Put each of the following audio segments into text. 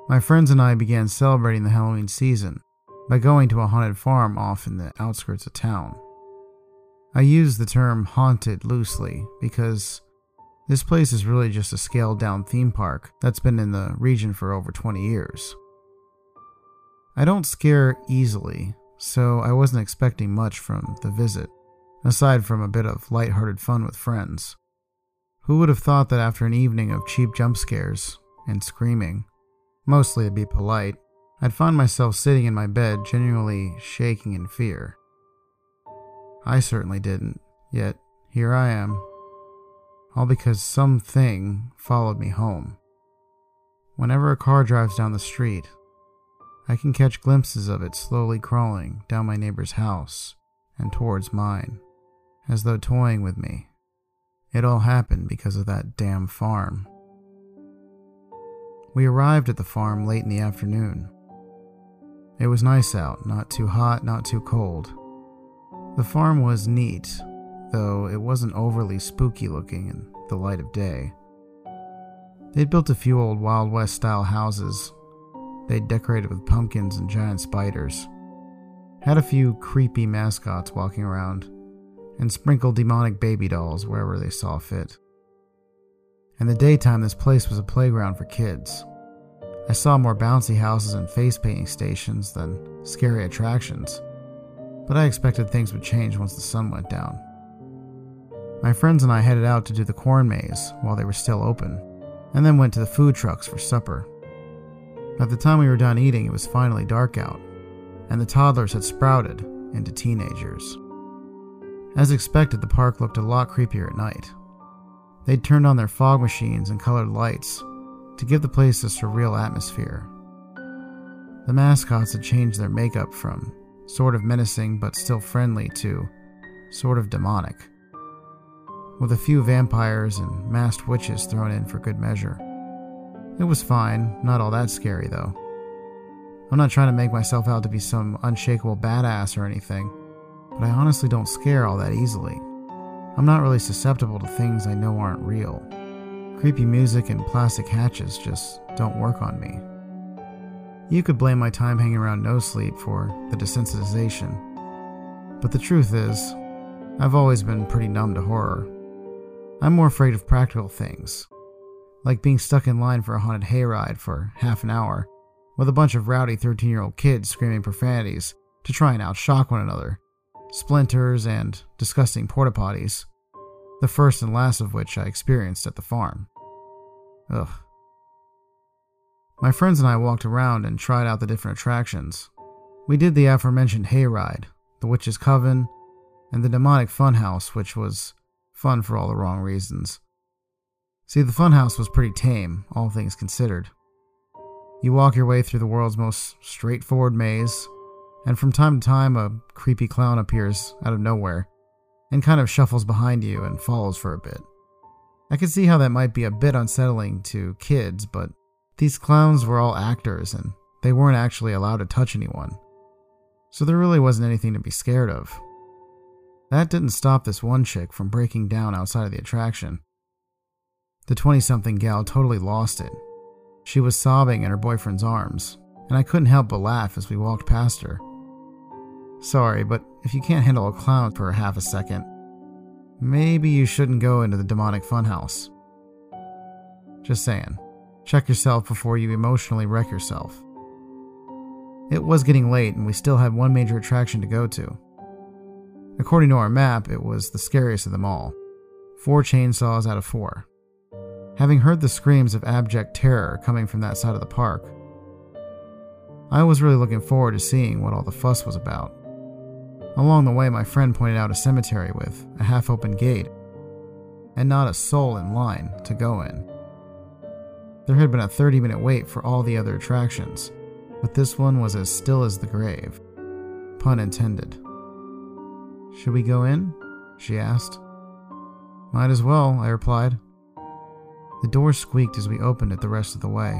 My friends and I began celebrating the Halloween season by going to a haunted farm off in the outskirts of town. I use the term haunted loosely because this place is really just a scaled-down theme park that's been in the region for over 20 years. I don't scare easily, so I wasn't expecting much from the visit, aside from a bit of lighthearted fun with friends. Who would have thought that after an evening of cheap jump scares and screaming, mostly to be polite, I'd find myself sitting in my bed genuinely shaking in fear. I certainly didn't, yet here I am, all because something followed me home. Whenever a car drives down the street, I can catch glimpses of it slowly crawling down my neighbor's house and towards mine, as though toying with me. It all happened because of that damn farm. We arrived at the farm late in the afternoon. It was nice out, not too hot, not too cold. The farm was neat, though it wasn't overly spooky looking in the light of day. They'd built a few old Wild West style houses. They'd decorated with pumpkins and giant spiders. Had a few creepy mascots walking around, and sprinkled demonic baby dolls wherever they saw fit. In the daytime, this place was a playground for kids. I saw more bouncy houses and face painting stations than scary attractions, but I expected things would change once the sun went down. My friends and I headed out to do the corn maze while they were still open, and then went to the food trucks for supper. By the time we were done eating, it was finally dark out, and the toddlers had sprouted into teenagers. As expected, the park looked a lot creepier at night. They'd turned on their fog machines and colored lights to give the place a surreal atmosphere. The mascots had changed their makeup from sort of menacing but still friendly to sort of demonic, with a few vampires and masked witches thrown in for good measure. It was fine, not all that scary though. I'm not trying to make myself out to be some unshakable badass or anything, but I honestly don't scare all that easily. I'm not really susceptible to things I know aren't real. Creepy music and plastic hatches just don't work on me. You could blame my time hanging around No Sleep for the desensitization, but the truth is, I've always been pretty numb to horror. I'm more afraid of practical things, like being stuck in line for a haunted hayride for half an hour with a bunch of rowdy 13-year-old kids screaming profanities to try and outshock one another, splinters, and disgusting porta potties, the first and last of which I experienced at the farm. Ugh. My friends and I walked around and tried out the different attractions. We did the aforementioned hayride, the Witch's Coven, and the demonic funhouse, which was fun for all the wrong reasons. See, the funhouse was pretty tame, all things considered. You walk your way through the world's most straightforward maze, and from time to time a creepy clown appears out of nowhere and kind of shuffles behind you and follows for a bit. I could see how that might be a bit unsettling to kids, but these clowns were all actors and they weren't actually allowed to touch anyone, so there really wasn't anything to be scared of. That didn't stop this one chick from breaking down outside of the attraction. The 20-something gal totally lost it. She was sobbing in her boyfriend's arms, and I couldn't help but laugh as we walked past her. Sorry, but if you can't handle a clown for half a second, maybe you shouldn't go into the demonic funhouse. Just saying. Check yourself before you emotionally wreck yourself. It was getting late and we still had one major attraction to go to. According to our map, it was the scariest of them all. 4 chainsaws out of 4. Having heard the screams of abject terror coming from that side of the park, I was really looking forward to seeing what all the fuss was about. Along the way, my friend pointed out a cemetery with a half-open gate and not a soul in line to go in. There had been a 30-minute wait for all the other attractions, but this one was as still as the grave. Pun intended. "Should we go in?" she asked. "Might as well," I replied. The door squeaked as we opened it the rest of the way.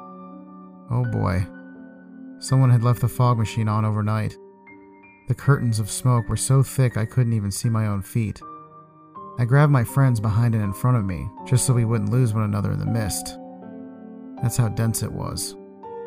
Oh boy. Someone had left the fog machine on overnight. The curtains of smoke were so thick I couldn't even see my own feet. I grabbed my friends behind and in front of me, just so we wouldn't lose one another in the mist. That's how dense it was.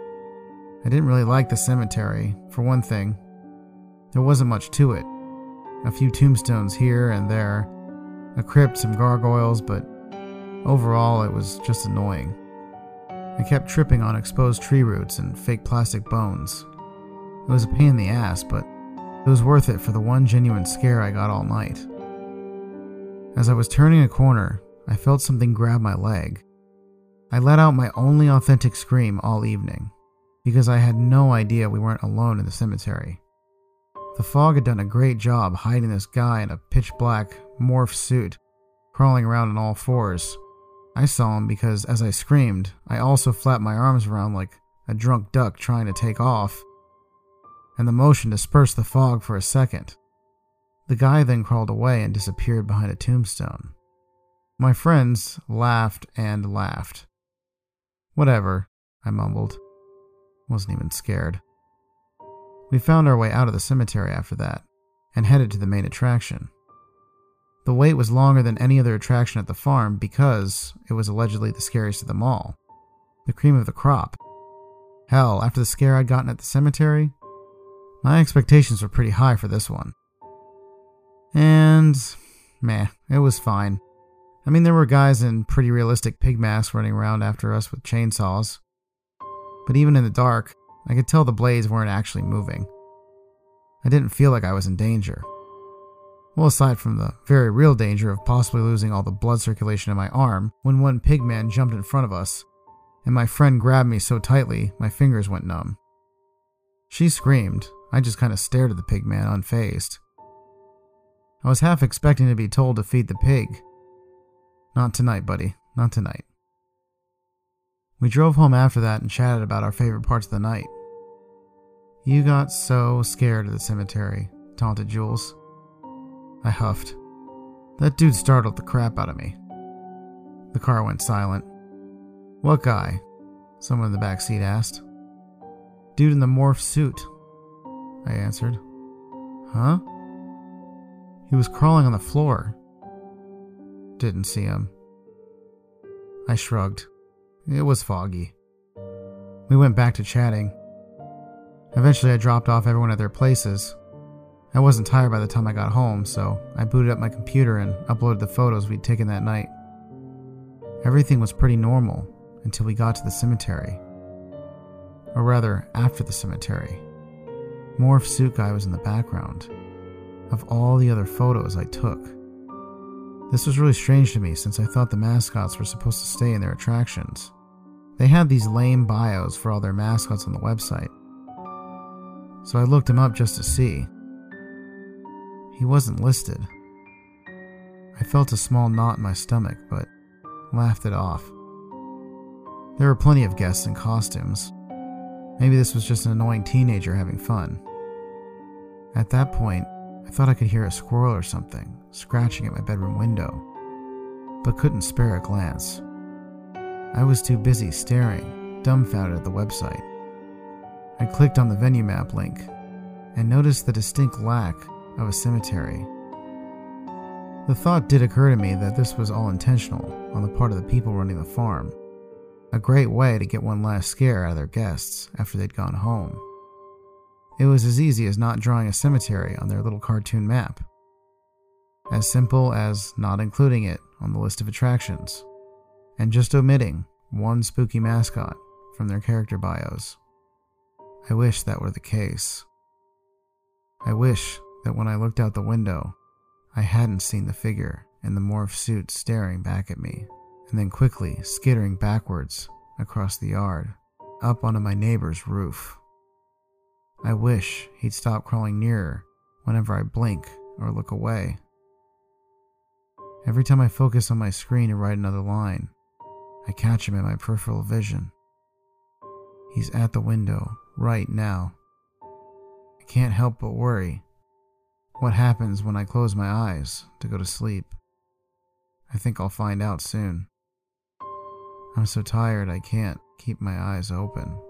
I didn't really like the cemetery. For one thing, there wasn't much to it. A few tombstones here and there, a crypt, some gargoyles, but overall it was just annoying. I kept tripping on exposed tree roots and fake plastic bones. It was a pain in the ass, but it was worth it for the one genuine scare I got all night. As I was turning a corner, I felt something grab my leg. I let out my only authentic scream all evening, because I had no idea we weren't alone in the cemetery. The fog had done a great job hiding this guy in a pitch-black morph suit, crawling around on all fours. I saw him because as I screamed, I also flapped my arms around like a drunk duck trying to take off, and the motion dispersed the fog for a second. The guy then crawled away and disappeared behind a tombstone. My friends laughed and laughed. "Whatever," I mumbled. Wasn't even scared. We found our way out of the cemetery after that, and headed to the main attraction. The wait was longer than any other attraction at the farm because it was allegedly the scariest of them all. The cream of the crop. Hell, after the scare I'd gotten at the cemetery, my expectations were pretty high for this one. And, it was fine. I mean, there were guys in pretty realistic pig masks running around after us with chainsaws. But even in the dark, I could tell the blades weren't actually moving. I didn't feel like I was in danger. Well, aside from the very real danger of possibly losing all the blood circulation in my arm when one pig man jumped in front of us, and my friend grabbed me so tightly my fingers went numb. She screamed. I just kind of stared at the pig man unfazed. I was half expecting to be told to feed the pig. Not tonight, buddy. Not tonight. We drove home after that and chatted about our favorite parts of the night. "You got so scared of the cemetery," taunted Jules. I huffed. "That dude startled the crap out of me." The car went silent. "What guy?" someone in the back seat asked. "Dude in the morph suit," I answered. "Huh?" "He was crawling on the floor." "Didn't see him." I shrugged. It was foggy. We went back to chatting. Eventually I dropped off everyone at their places. I wasn't tired by the time I got home, so I booted up my computer and uploaded the photos we'd taken that night. Everything was pretty normal until we got to the cemetery. Or rather, after the cemetery. Morph suit guy was in the background of all the other photos I took. This was really strange to me since I thought the mascots were supposed to stay in their attractions. They had these lame bios for all their mascots on the website. So I looked him up just to see. He wasn't listed. I felt a small knot in my stomach, but laughed it off. There were plenty of guests in costumes. Maybe this was just an annoying teenager having fun. At that point, I thought I could hear a squirrel or something scratching at my bedroom window, but couldn't spare a glance. I was too busy staring, dumbfounded at the website. I clicked on the venue map link and noticed the distinct lack of a cemetery. The thought did occur to me that this was all intentional on the part of the people running the farm. A great way to get one last scare out of their guests after they'd gone home. It was as easy as not drawing a cemetery on their little cartoon map. As simple as not including it on the list of attractions, and just omitting one spooky mascot from their character bios. I wish that were the case. I wish that when I looked out the window, I hadn't seen the figure in the morph suit staring back at me, and then quickly skittering backwards across the yard, up onto my neighbor's roof. I wish he'd stop crawling nearer whenever I blink or look away. Every time I focus on my screen to write another line, I catch him in my peripheral vision. He's at the window right now. I can't help but worry. What happens when I close my eyes to go to sleep? I think I'll find out soon. I'm so tired I can't keep my eyes open.